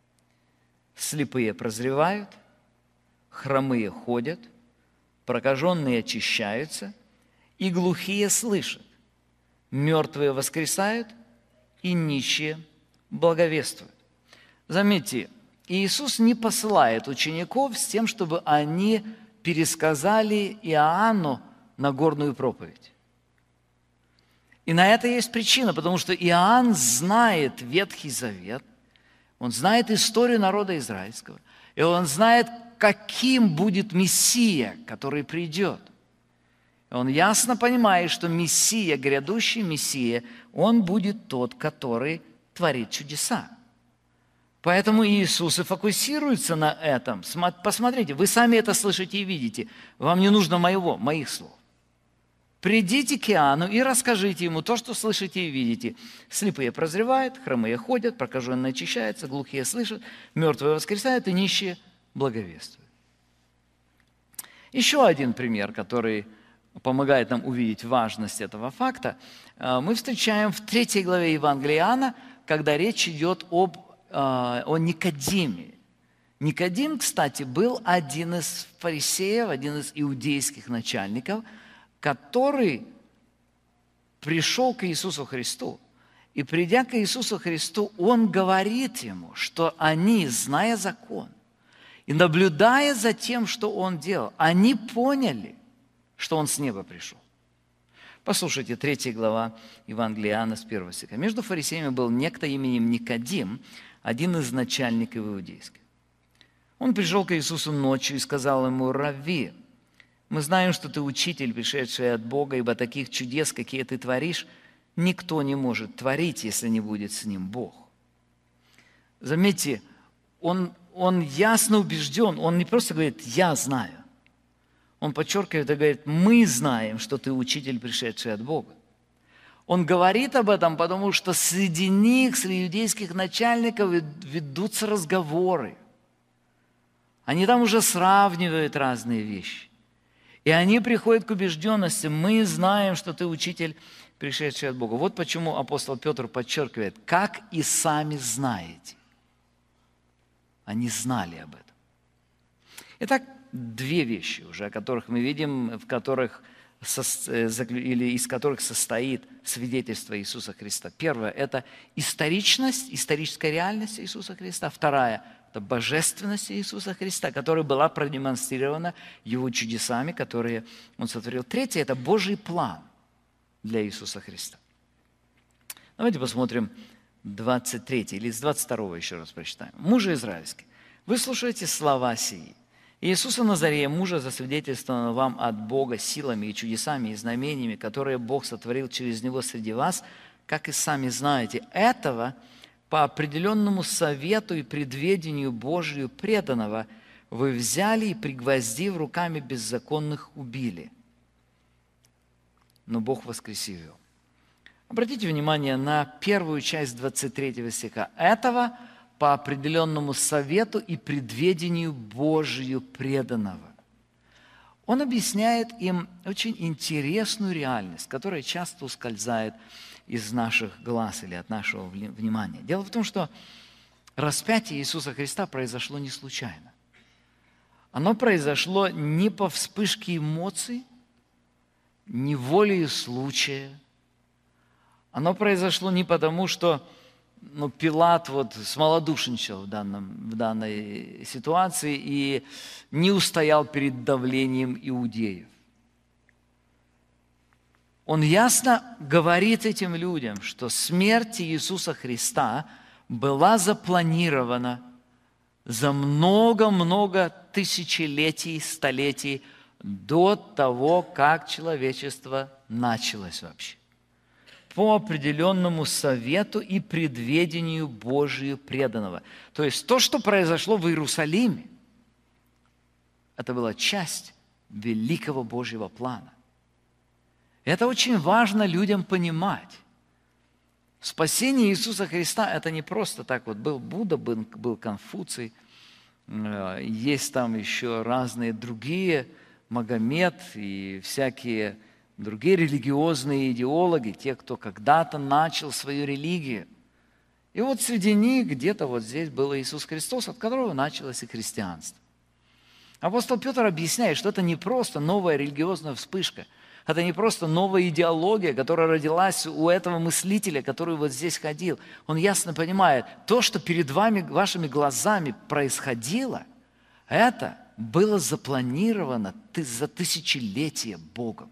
Слепые прозревают, хромые ходят, прокаженные очищаются, и глухие слышат, мертвые воскресают, и нищие благовествуют». Заметьте, Иисус не посылает учеников с тем, чтобы они пересказали Иоанну Нагорную проповедь. И на это есть причина, потому что Иоанн знает Ветхий Завет, он знает историю народа израильского, и он знает, каким будет Мессия, который придет. Он ясно понимает, что Мессия, грядущий Мессия, он будет тот, который творит чудеса. Поэтому Иисус и фокусируется на этом. Посмотрите, вы сами это слышите и видите. Вам не нужно моих слов. Придите к Иоанну и расскажите ему то, что слышите и видите. Слепые прозревают, хромые ходят, прокаженные очищаются, глухие слышат, мертвые воскресают, и нищие благовествуют. Еще один пример, который помогает нам увидеть важность этого факта, мы встречаем в 3 главе Евангелия Иоанна, когда речь идет о Никодиме. Никодим, кстати, был один из фарисеев, один из иудейских начальников, который пришел к Иисусу Христу. И придя к Иисусу Христу, он говорит ему, что они, зная закон и наблюдая за тем, что он делал, они поняли, что он с неба пришел. Послушайте, 3 глава Евангелия Иоанна с 1 стиха. «Между фарисеями был некто именем Никодим, один из начальников иудейских. Он пришел к Иисусу ночью и сказал ему: Равви, Мы знаем, что ты учитель, пришедший от Бога, ибо таких чудес, какие ты творишь, никто не может творить, если не будет с ним Бог». Заметьте, он ясно убежден, он не просто говорит «я знаю». Он подчеркивает и говорит: «Мы знаем, что ты учитель, пришедший от Бога». Он говорит об этом, потому что среди них, среди иудейских начальников ведутся разговоры. Они там уже сравнивают разные вещи. И они приходят к убежденности: мы знаем, что ты учитель, пришедший от Бога. Вот почему апостол Петр подчеркивает: как и сами знаете. Они знали об этом. Итак, две вещи уже, о которых мы видим, в которых или из которых состоит свидетельство Иисуса Христа. Первое – это историчность, историческая реальность Иисуса Христа. Вторая – это божественность Иисуса Христа, которая была продемонстрирована Его чудесами, которые Он сотворил. Третье – это Божий план для Иисуса Христа. Давайте посмотрим 23 или с 22 еще раз прочитаем. «Мужи израильские, вы слушаете слова сии. Иисуса Назарея, мужа, засвидетельствованного вам от Бога силами и чудесами и знамениями, которые Бог сотворил через Него среди вас, как и сами знаете, этого по определенному совету и предведению Божию преданного вы взяли и, пригвоздив руками беззаконных, убили. Но Бог воскресил его». Обратите внимание на первую часть 23 стиха. «Этого по определенному совету и предведению Божию преданного». Он объясняет им очень интересную реальность, которая часто ускользает из наших глаз или от нашего внимания. Дело в том, что распятие Иисуса Христа произошло не случайно. Оно произошло не по вспышке эмоций, не волею случая. Оно произошло не потому, что Пилат смолодушничал в данной ситуации и не устоял перед давлением иудеев. Он ясно говорит этим людям, что смерть Иисуса Христа была запланирована за много-много тысячелетий, столетий до того, как человечество началось вообще. По определенному совету и предведению Божию преданного. То есть то, что произошло в Иерусалиме, это была часть великого Божьего плана. Это очень важно людям понимать. Спасение Иисуса Христа – это не просто так был Будда, был Конфуций, есть там еще разные другие, Магомед и всякие другие религиозные идеологи, те, кто когда-то начал свою религию. И вот среди них где-то здесь был Иисус Христос, от которого началось и христианство. Апостол Петр объясняет, что это не просто новая религиозная вспышка, это не просто новая идеология, которая родилась у этого мыслителя, который здесь ходил. Он ясно понимает, то, что перед вами, вашими глазами происходило, это было запланировано за тысячелетия Богом.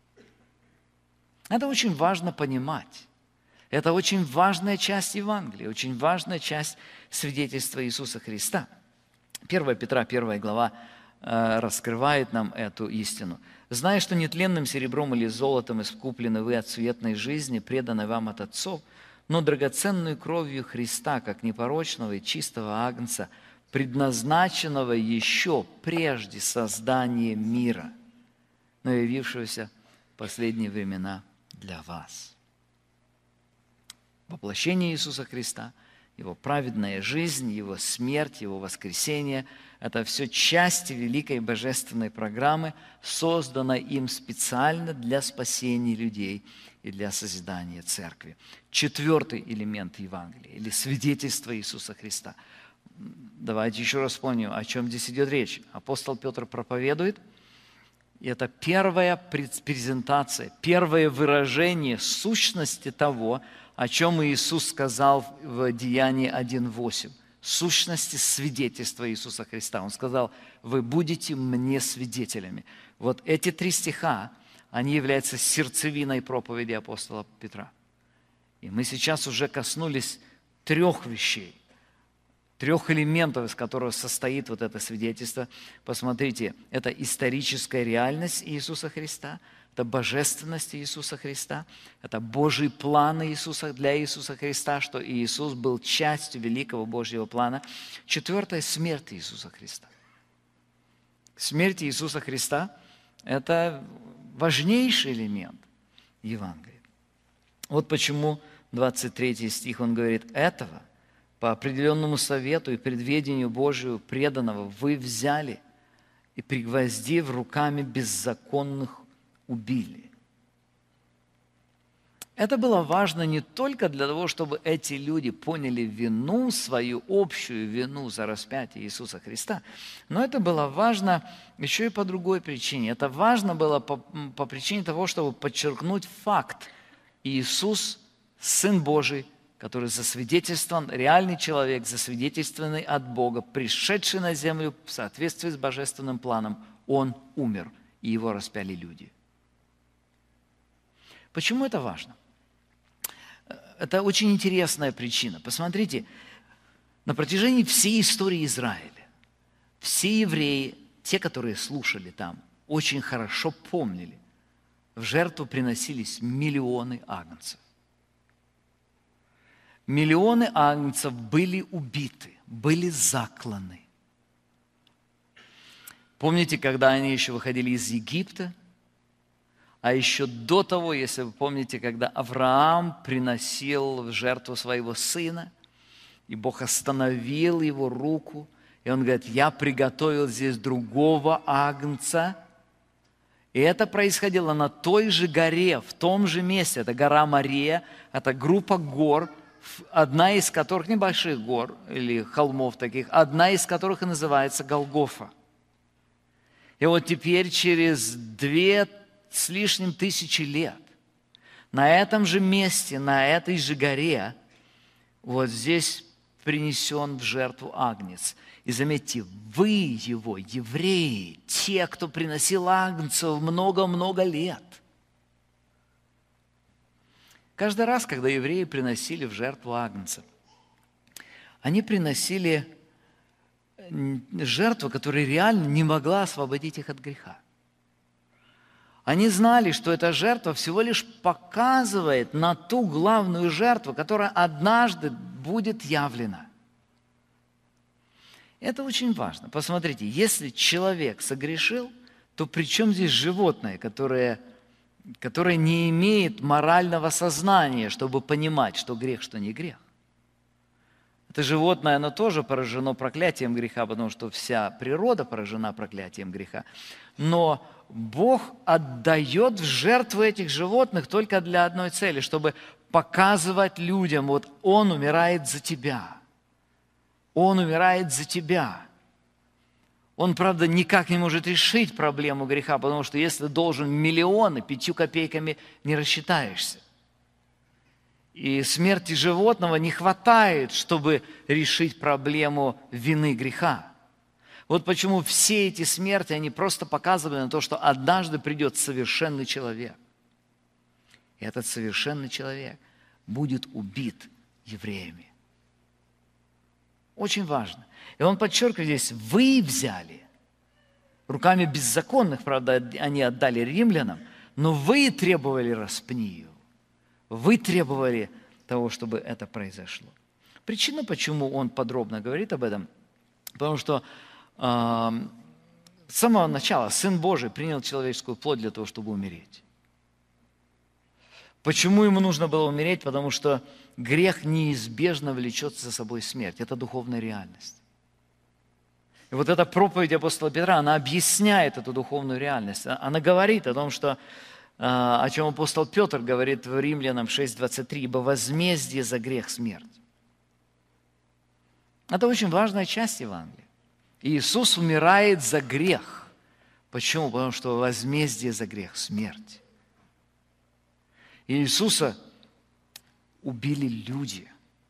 Это очень важно понимать. Это очень важная часть Евангелия, очень важная часть свидетельства Иисуса Христа. 1 Петра, 1 глава, раскрывает нам эту истину. «Зная, что нетленным серебром или золотом искуплены вы от суетной жизни, преданной вам от отцов, но драгоценную кровью Христа, как непорочного и чистого агнца, предназначенного еще прежде создания мира, но явившегося в последние времена для вас». Воплощение Иисуса Христа, Его праведная жизнь, Его смерть, Его воскресение – это все части великой божественной программы, созданной им специально для спасения людей и для созидания церкви. Четвертый элемент Евангелия или свидетельство Иисуса Христа. Давайте еще раз вспомним, о чем здесь идет речь. Апостол Петр проповедует, и это первая презентация, первое выражение сущности того, о чем Иисус сказал в Деянии 1:8. Сущности свидетельства Иисуса Христа. Он сказал: «Вы будете мне свидетелями». Вот эти 3 стиха, они являются сердцевиной проповеди апостола Петра. И мы сейчас уже коснулись 3 вещей. трех элементов, из которых состоит вот это свидетельство. Посмотрите, это историческая реальность Иисуса Христа, это божественность Иисуса Христа, это Божий план для Иисуса Христа, что Иисус был частью великого Божьего плана. Четвертое – смерть Иисуса Христа. Смерть Иисуса Христа – это важнейший элемент Евангелия. Вот почему 23 стих, он говорит, «Этого по определенному совету и предведению Божию преданного вы взяли и, пригвоздив руками беззаконных, убили». Это было важно не только для того, чтобы эти люди поняли вину, свою общую вину за распятие Иисуса Христа, но это было важно еще и по другой причине. Это важно было по причине того, чтобы подчеркнуть факт: Иисус – Сын Божий, который засвидетельствован, реальный человек, засвидетельствованный от Бога, пришедший на землю в соответствии с божественным планом. Он умер, и его распяли люди. Почему это важно? Это очень интересная причина. Посмотрите, на протяжении всей истории Израиля все евреи, те, которые слушали там, очень хорошо помнили, в жертву приносились миллионы агнцев. Миллионы агнцев были убиты, были закланы. Помните, когда они еще выходили из Египта? А еще до того, если вы помните, когда Авраам приносил в жертву своего сына, и Бог остановил его руку, и он говорит: я приготовил здесь другого агнца. И это происходило на той же горе, в том же месте. Это гора Мория, это группа гор, одна из которых, небольших гор или холмов таких, одна из которых и называется Голгофа. И вот теперь через 2 с лишним тысячи лет на этом же месте, на этой же горе, вот здесь принесен в жертву агнец. И заметьте, вы его, евреи, те, кто приносил агнцев много-много лет. Каждый раз, когда евреи приносили в жертву агнца, они приносили жертву, которая реально не могла освободить их от греха. Они знали, что эта жертва всего лишь показывает на ту главную жертву, которая однажды будет явлена. Это очень важно. Посмотрите, если человек согрешил, то при чем здесь животное, которое не имеет морального сознания, чтобы понимать, что грех, что не грех? Это животное, оно тоже поражено проклятием греха, потому что вся природа поражена проклятием греха. Но Бог отдает в жертву этих животных только для одной цели, чтобы показывать людям: вот Он умирает за тебя. Он умирает за тебя. Он, правда, никак не может решить проблему греха, потому что если должен миллионы, 5 копейками не рассчитаешься. И смерти животного не хватает, чтобы решить проблему вины греха. Вот почему все эти смерти, они просто показывают на то, что однажды придет совершенный человек. И этот совершенный человек будет убит евреями. Очень важно. И он подчеркивает здесь: вы взяли. Руками беззаконных, правда, они отдали римлянам, но вы требовали распни ее. Вы требовали того, чтобы это произошло. Причина, почему он подробно говорит об этом, потому что с самого начала Сын Божий принял человеческую плоть для того, чтобы умереть. Почему ему нужно было умереть? Потому что грех неизбежно влечет за собой смерть. Это духовная реальность. И вот эта проповедь апостола Петра, она объясняет эту духовную реальность. Она говорит о том, что, о чем апостол Петр говорит в Римлянам 6:23, «Ибо возмездие за грех – смерть». Это очень важная часть Евангелия. Иисус умирает за грех. Почему? Потому что возмездие за грех – смерть. Иисуса убили люди.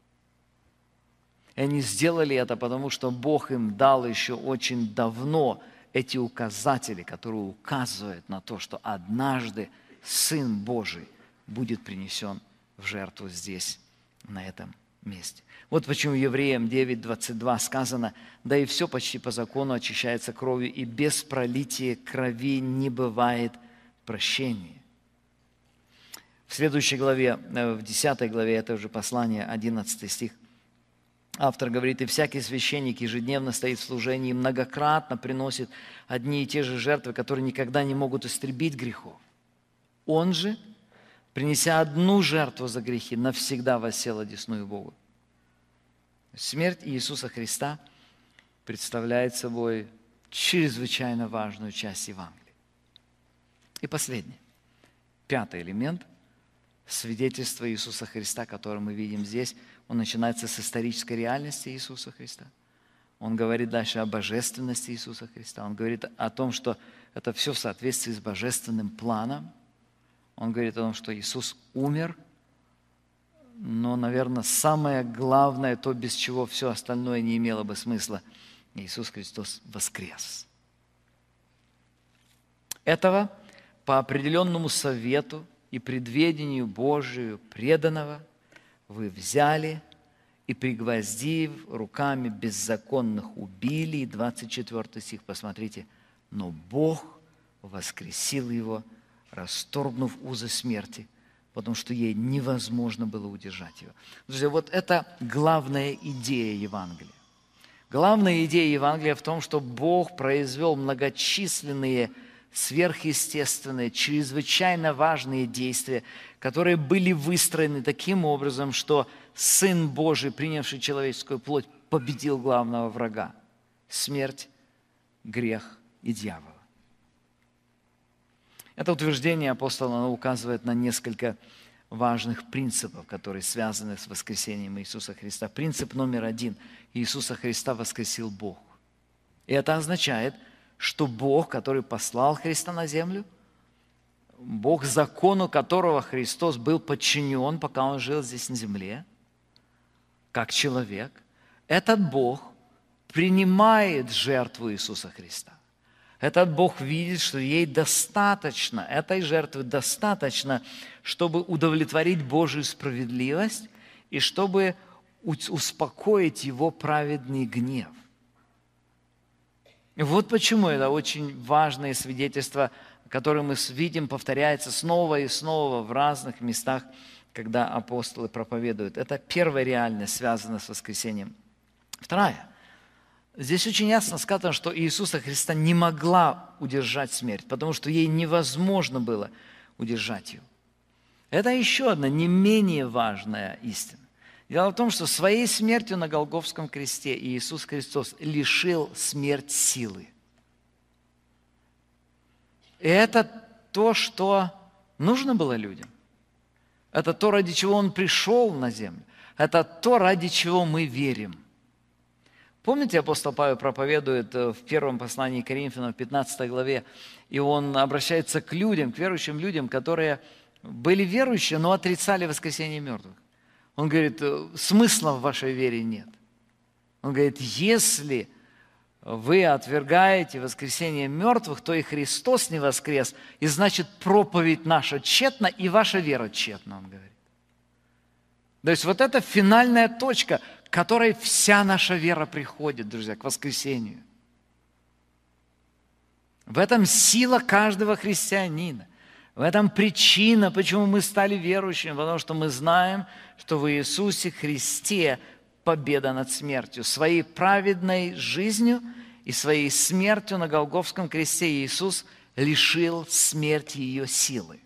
И они сделали это, потому что Бог им дал еще очень давно эти указатели, которые указывают на то, что однажды Сын Божий будет принесен в жертву здесь, на этом месте. Вот почему Евреям 9:22 сказано: «Да и все почти по закону очищается кровью, и без пролития крови не бывает прощения». В следующей главе, в 10 главе этого же послания, 11 стих, автор говорит: «И всякий священник ежедневно стоит в служении и многократно приносит одни и те же жертвы, которые никогда не могут истребить грехов. Он же, принеся одну жертву за грехи, навсегда воссел одесную Богу». Смерть Иисуса Христа представляет собой чрезвычайно важную часть Евангелия. И последний, 5-й элемент свидетельства Иисуса Христа, которое мы видим здесь, он начинается с исторической реальности Иисуса Христа. Он говорит дальше о божественности Иисуса Христа. Он говорит о том, что это все в соответствии с божественным планом. Он говорит о том, что Иисус умер, но, наверное, самое главное, то, без чего все остальное не имело бы смысла, Иисус Христос воскрес. Этого по определенному совету и предведению Божию преданного вы взяли и, пригвоздив руками беззаконных, убили. И 24 стих, посмотрите. «Но Бог воскресил его, расторгнув узы смерти, потому что ей невозможно было удержать его». Друзья, вот это главная идея Евангелия. Главная идея Евангелия в том, что Бог произвел многочисленные сверхъестественные, чрезвычайно важные действия, которые были выстроены таким образом, что Сын Божий, принявший человеческую плоть, победил главного врага – смерть, грех и дьявола. Это утверждение апостола указывает на несколько важных принципов, которые связаны с воскресением Иисуса Христа. Принцип номер 1 – Иисуса Христа воскресил Бог. И это означает, что Бог, который послал Христа на землю, Бог, закону которого Христос был подчинен, пока Он жил здесь на земле, как человек, этот Бог принимает жертву Иисуса Христа. Этот Бог видит, что ей достаточно, этой жертвы достаточно, чтобы удовлетворить Божию справедливость и чтобы успокоить Его праведный гнев. И вот почему это очень важное свидетельство, которое мы видим, повторяется снова и снова в разных местах, когда апостолы проповедуют. Это первая реальность, связанная с воскресением. Вторая. Здесь очень ясно сказано, что Иисуса Христа не могла удержать смерть, потому что ей невозможно было удержать ее. Это еще одна не менее важная истина. Дело в том, что своей смертью на Голгофском кресте Иисус Христос лишил смерть силы. И это то, что нужно было людям. Это то, ради чего Он пришел на землю. Это то, ради чего мы верим. Помните, апостол Павел проповедует в первом послании к Коринфянам, в 15 главе, и он обращается к людям, к верующим людям, которые были верующие, но отрицали воскресение мертвых. Он говорит, смысла в вашей вере нет. Он говорит, если вы отвергаете воскресение мертвых, то и Христос не воскрес, и значит проповедь наша тщетна, и ваша вера тщетна, он говорит. То есть вот это финальная точка, к которой вся наша вера приходит, друзья, к воскресению. В этом сила каждого христианина. В этом причина, почему мы стали верующими, потому что мы знаем, что в Иисусе Христе победа над смертью. Своей праведной жизнью и своей смертью на Голгофском кресте Иисус лишил смерти ее силы.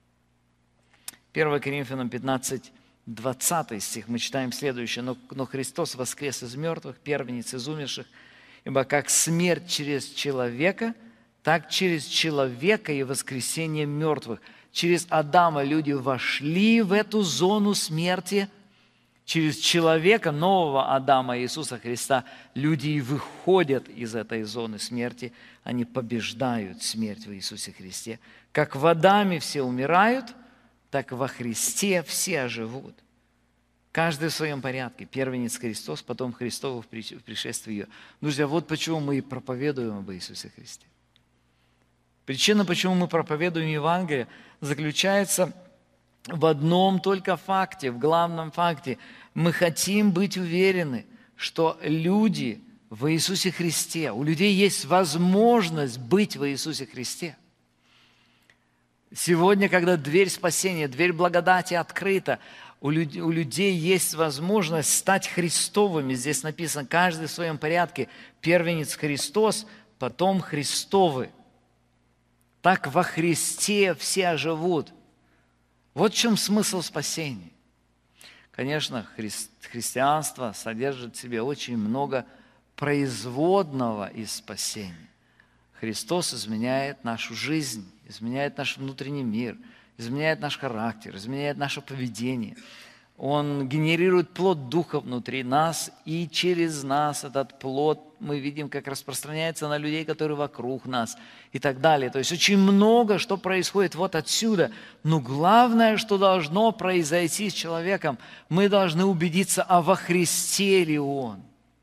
1 Коринфянам 15, 20 стих, мы читаем следующее. «Но Христос воскрес из мертвых, первенец из умерших, ибо как смерть через человека, так через человека и воскресение мертвых». Через Адама люди вошли в эту зону смерти. Через человека, нового Адама Иисуса Христа, люди и выходят из этой зоны смерти. Они побеждают смерть в Иисусе Христе. Как в Адаме все умирают, так во Христе все оживут. Каждый в своем порядке. Первенец Христос, потом Христово в пришествии ее. Друзья, вот почему мы и проповедуем об Иисусе Христе. Причина, почему мы проповедуем Евангелие, заключается в одном только факте, в главном факте. Мы хотим быть уверены, что люди в Иисусе Христе, у людей есть возможность быть в Иисусе Христе. Сегодня, когда дверь спасения, дверь благодати открыта, у людей есть возможность стать Христовыми. Здесь написано, каждый в своем порядке. Первенец Христос, потом Христовы. Так во Христе все оживут. Вот в чем смысл спасения. Конечно, христианство содержит в себе очень много производного из спасения. Христос изменяет нашу жизнь, изменяет наш внутренний мир, изменяет наш характер, изменяет наше поведение. Он генерирует плод Духа внутри нас, и через нас этот плод мы видим, как распространяется на людей, которые вокруг нас, и так далее. То есть очень много, что происходит вот отсюда. Но главное, что должно произойти с человеком, мы должны убедиться, а во Христе ли он.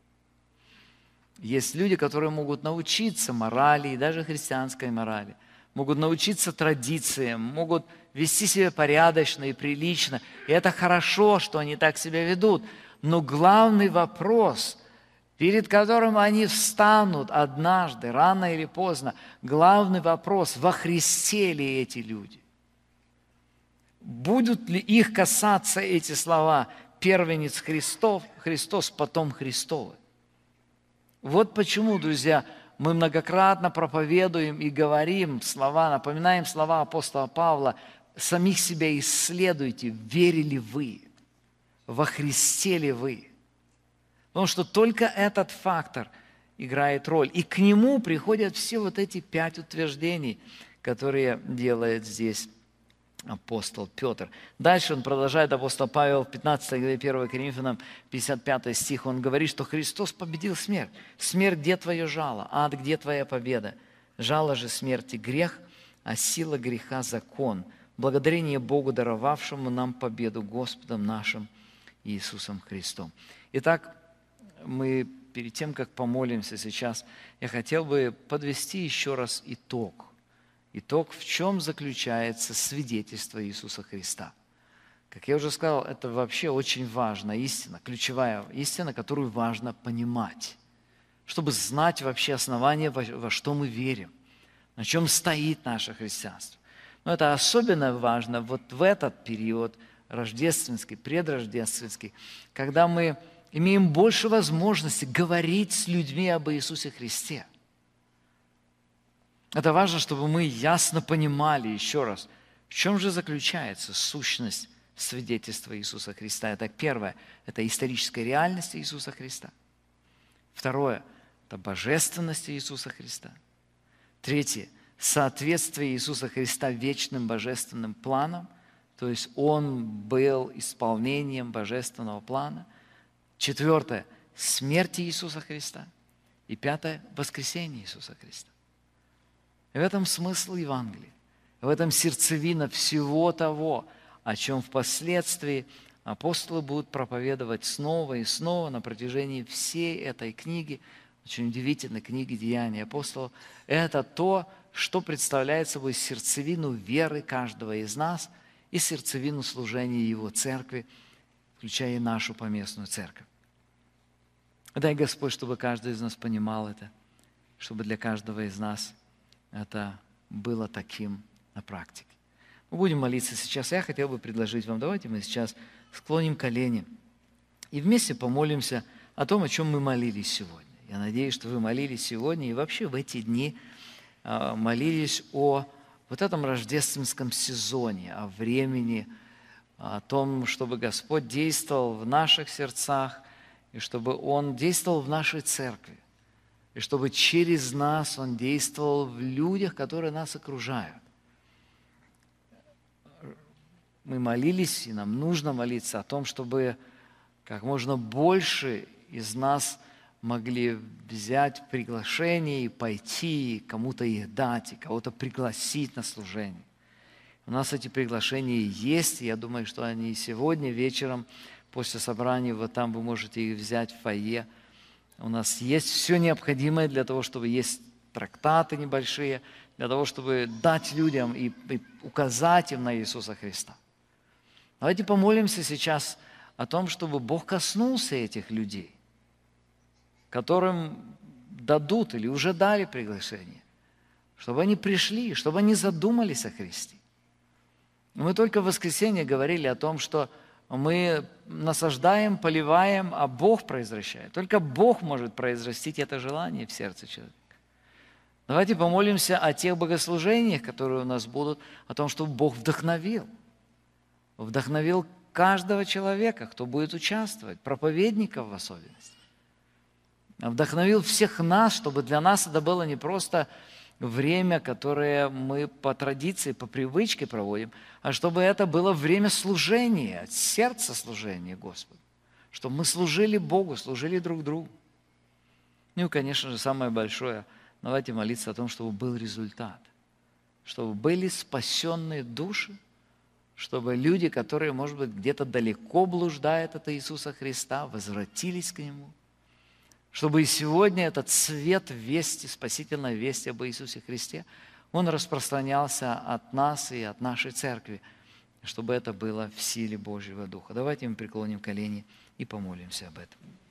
Есть люди, которые могут научиться морали, и даже христианской морали, могут научиться традициям, могут вести себя порядочно и прилично. И это хорошо, что они так себя ведут. Но главный вопрос, перед которым они встанут однажды, рано или поздно, главный вопрос, во Христе ли эти люди? Будут ли их касаться эти слова «первенец Христос, потом Христовы»? Вот почему, друзья, мы многократно проповедуем и говорим слова, напоминаем слова апостола Павла: «Самих себя исследуйте, верили вы, во Христе ли вы». Потому что только этот фактор играет роль. И к нему приходят все вот эти 5 утверждений, которые делает здесь апостол Петр. Дальше он продолжает, апостол Павел, в 15 главе 1 Коринфянам, 55 стих, он говорит, что Христос победил смерть. Смерть, где твое жало? Ад, где твоя победа? Жало же смерти грех, а сила греха закон. Благодарение Богу, даровавшему нам победу Господом нашим Иисусом Христом. Итак, мы перед тем, как помолимся сейчас, я хотел бы подвести еще раз итог. Итог, в чем заключается свидетельство Иисуса Христа. Как я уже сказал, это вообще очень важная истина, ключевая истина, которую важно понимать, чтобы знать вообще основание, во что мы верим, на чем стоит наше христианство. Но это особенно важно вот в этот период рождественский, предрождественский, когда мы имеем больше возможности говорить с людьми об Иисусе Христе. Это важно, чтобы мы ясно понимали еще раз, в чем же заключается сущность свидетельства Иисуса Христа. Итак, первое – это историческая реальность Иисуса Христа. Второе – это божественность Иисуса Христа. Третье – соответствие Иисуса Христа вечным божественным планам, то есть Он был исполнением божественного плана. Четвертое – смерть Иисуса Христа. И пятое – воскресение Иисуса Христа. И в этом смысл Евангелия, в этом сердцевина всего того, о чем впоследствии апостолы будут проповедовать снова и снова на протяжении всей этой книги, очень удивительной книги «Деяния апостолов». Это то, что представляет собой сердцевину веры каждого из нас и сердцевину служения Его церкви, включая и нашу поместную церковь. Дай, Господь, чтобы каждый из нас понимал это, чтобы для каждого из нас это было таким на практике. Мы будем молиться сейчас. Я хотел бы предложить вам, давайте мы сейчас склоним колени и вместе помолимся о том, о чем мы молились сегодня. Я надеюсь, что вы молились сегодня и вообще в эти дни молились о вот этом рождественском сезоне, о времени, о том, чтобы Господь действовал в наших сердцах и чтобы Он действовал в нашей церкви. И чтобы через нас Он действовал в людях, которые нас окружают. Мы молились, и нам нужно молиться о том, чтобы как можно больше из нас могли взять приглашение и пойти, и кому-то их дать, и кого-то пригласить на служение. У нас эти приглашения есть, и я думаю, что они сегодня вечером после собрания, вот там вы можете их взять в фойе. У нас есть все необходимое для того, чтобы есть трактаты небольшие, для того, чтобы дать людям и указать им на Иисуса Христа. Давайте помолимся сейчас о том, чтобы Бог коснулся этих людей, которым дадут или уже дали приглашение, чтобы они пришли, чтобы они задумались о Христе. Мы только в воскресенье говорили о том, что мы насаждаем, поливаем, а Бог произвращает. Только Бог может произрастить это желание в сердце человека. Давайте помолимся о тех богослужениях, которые у нас будут, о том, чтобы Бог вдохновил каждого человека, кто будет участвовать, проповедников в особенности. Вдохновил всех нас, чтобы для нас это было не просто время, которое мы по традиции, по привычке проводим, а чтобы это было время служения, от сердца служения Господу, чтобы мы служили Богу, служили друг другу. Ну и, конечно же, самое большое, давайте молиться о том, чтобы был результат, чтобы были спасенные души, чтобы люди, которые, может быть, где-то далеко блуждают от Иисуса Христа, возвратились к Нему, чтобы и сегодня этот свет вести, спасительной вести об Иисусе Христе, он распространялся от нас и от нашей церкви, чтобы это было в силе Божьего Духа. Давайте мы преклоним колени и помолимся об этом.